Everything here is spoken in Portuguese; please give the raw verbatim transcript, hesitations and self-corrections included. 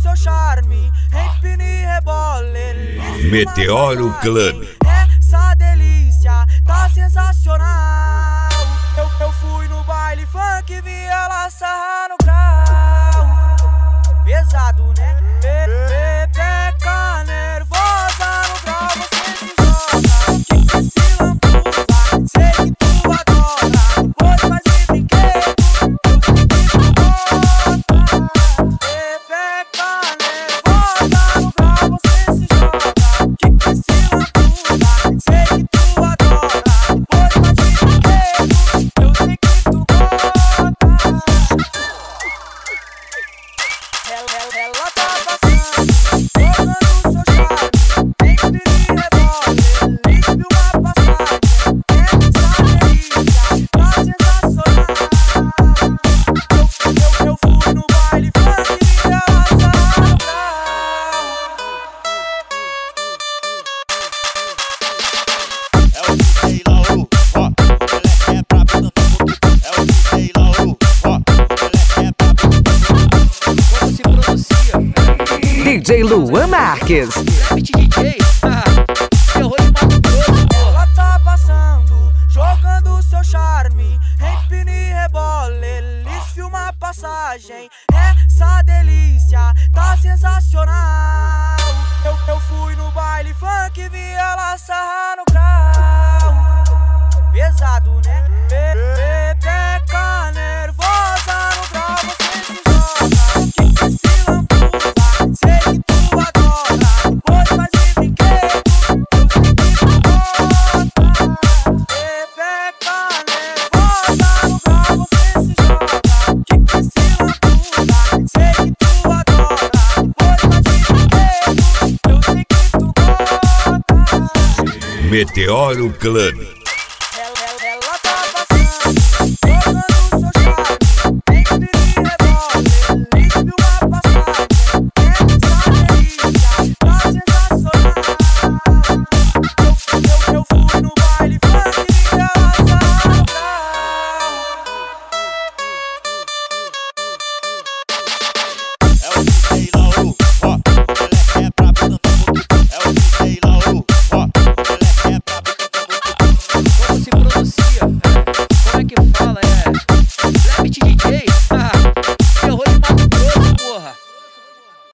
seu charme, empine e rebole. Meteoro Club. Essa delícia tá sensacional. Eu, eu fui no baile funk e vi ela sarrar no grau. Pesado, né? Pepeca nervosa no grau, você se joga. Que que se lambuza, sei que tu adora. Pois faz de brinquedo, eu sei que tu gosta. Pepeca nervosa no grau, você se joga. Que que se lambuza, sei que tu adora. Pois faz de brinquedo, eu sei que tu gosta. Ela, ela tá passando, jogando seu charme, empine e rebole, limpe uma passagem, essa delícia tá sensacional. Eu, eu, eu fui no baile funk e vi ela sarrar no grau. É o D J Lauro, ó, o moleque é brabo no mundo. É o D J Lauro, ó, o moleque é brabo no mundo. Como se pronuncia? D J Luan Marques. Rapid D J? Ah, terror de Mato Grosso, porra. Ela tá passando, jogando seu charme, empine e rebole, lisfe uma passagem. Essa delícia tá sensacional. Eu, eu fui no baile funk e vi ela sarrar no grau. Pesado, né? Pepeca nervosa no grau, você se joga. Que que se lambuza, sei que tu adora. Pois faz de brinquedo, eu sei que tu gosta. Pepeca nervosa no grau, você se joga. Que que se lambuza, sei que tu adora. Pois faz de brinquedo, eu sei que tu gosta. Meteoro Club.